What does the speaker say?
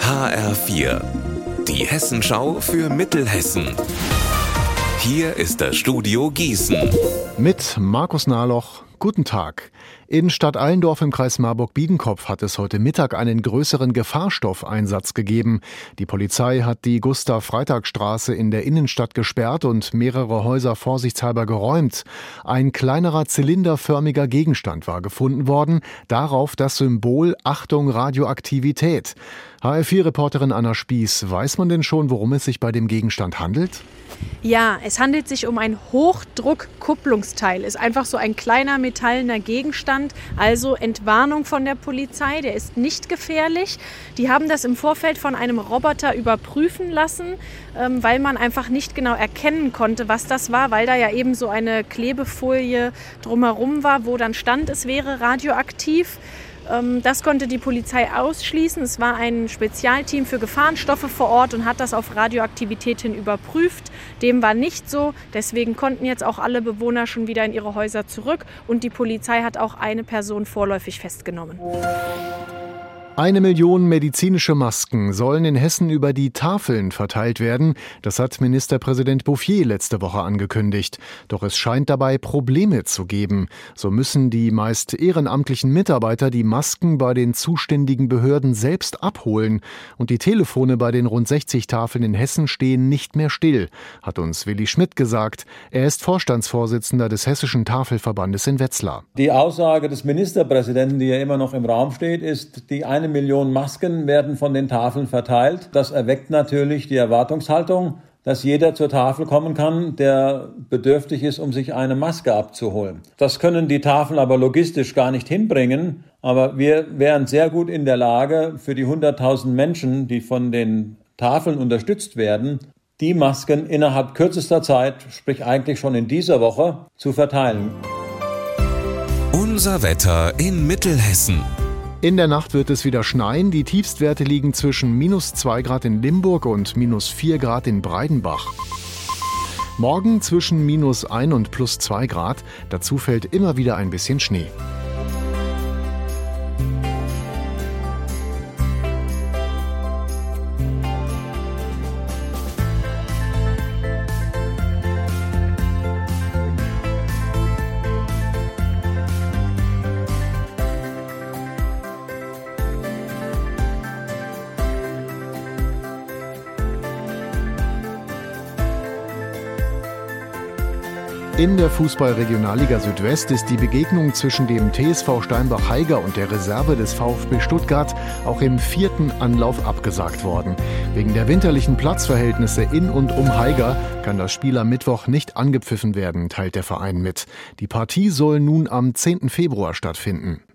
HR4, die Hessenschau für Mittelhessen. Hier ist das Studio Gießen. Mit Markus Nahloch. Guten Tag. In Stadt Allendorf im Kreis Marburg-Biedenkopf hat es heute Mittag einen größeren Gefahrstoffeinsatz gegeben. Die Polizei hat die Gustav-Freitag-Straße in der Innenstadt gesperrt und mehrere Häuser vorsichtshalber geräumt. Ein kleinerer zylinderförmiger Gegenstand war gefunden worden, darauf das Symbol Achtung Radioaktivität. HR4-Reporterin Anna Spieß, weiß man denn schon, worum es sich bei dem Gegenstand handelt? Ja, es handelt sich um ein Hochdruckkupplungsteil. Ist einfach so ein kleiner metallener Gegenstand, also Entwarnung von der Polizei. Der ist nicht gefährlich. Die haben das im Vorfeld von einem Roboter überprüfen lassen, weil man einfach nicht genau erkennen konnte, was das war, weil da ja eben so eine Klebefolie drumherum war, wo dann stand, es wäre radioaktiv. Das konnte die Polizei ausschließen. Es war ein Spezialteam für Gefahrenstoffe vor Ort und hat das auf Radioaktivität hin überprüft. Dem war nicht so. Deswegen konnten jetzt auch alle Bewohner schon wieder in ihre Häuser zurück. Und die Polizei hat auch eine Person vorläufig festgenommen. 1 Million medizinische Masken sollen in Hessen über die Tafeln verteilt werden. Das hat Ministerpräsident Bouffier letzte Woche angekündigt. Doch es scheint dabei Probleme zu geben. So müssen die meist ehrenamtlichen Mitarbeiter die Masken bei den zuständigen Behörden selbst abholen. Und die Telefone bei den rund 60 Tafeln in Hessen stehen nicht mehr still, hat uns Willi Schmidt gesagt. Er ist Vorstandsvorsitzender des Hessischen Tafelverbandes in Wetzlar. Die Aussage des Ministerpräsidenten, die ja immer noch im Raum steht, ist, die 1 Million Masken werden von den Tafeln verteilt. Das erweckt natürlich die Erwartungshaltung, dass jeder zur Tafel kommen kann, der bedürftig ist, um sich eine Maske abzuholen. Das können die Tafeln aber logistisch gar nicht hinbringen. Aber wir wären sehr gut in der Lage, für die 100.000 Menschen, die von den Tafeln unterstützt werden, die Masken innerhalb kürzester Zeit, sprich eigentlich schon in dieser Woche, zu verteilen. Unser Wetter in Mittelhessen. In der Nacht wird es wieder schneien. Die Tiefstwerte liegen zwischen -2 Grad in Limburg und -4 Grad in Breidenbach. Morgen zwischen -1 und +2 Grad. Dazu fällt immer wieder ein bisschen Schnee. In der Fußball-Regionalliga Südwest ist die Begegnung zwischen dem TSV Steinbach-Haiger und der Reserve des VfB Stuttgart auch im 4. Anlauf abgesagt worden. Wegen der winterlichen Platzverhältnisse in und um Haiger kann das Spiel am Mittwoch nicht angepfiffen werden, teilt der Verein mit. Die Partie soll nun am 10. Februar stattfinden.